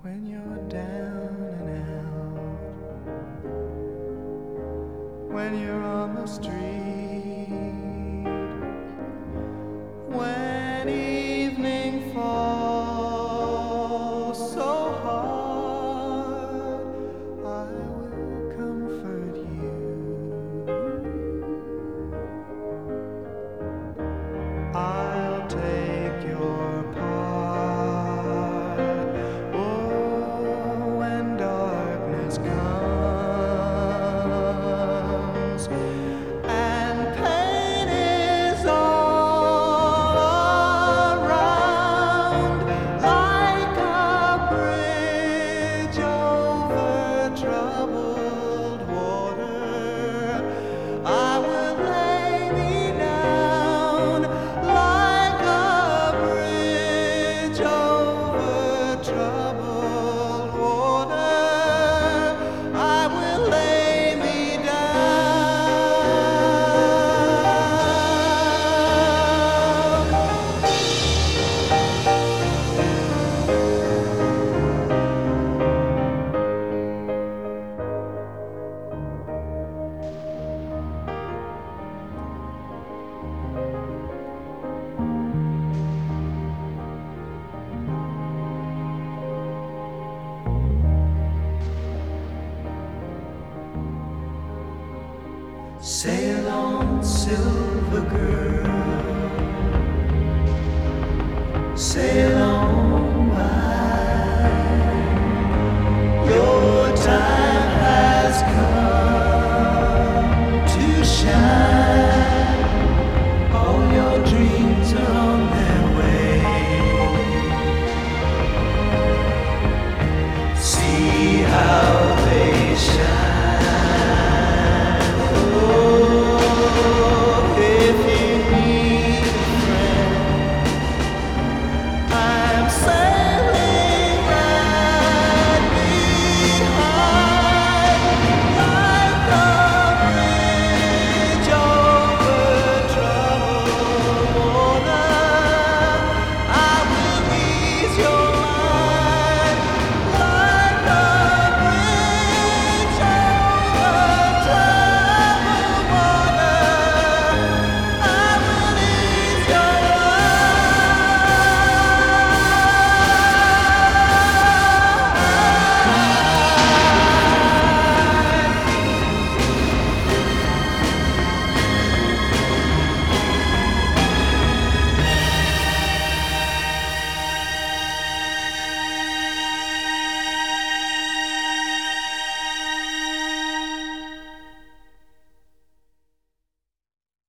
when you're down and out, when you're on the street, when evening falls so hard, I will comfort you. I'll take your part. Oh, when darkness comes and pain is all around, like a bridge over troubled water, I will lay me down like a bridge over troubled water. I will lay me Sail on, silver girl, sail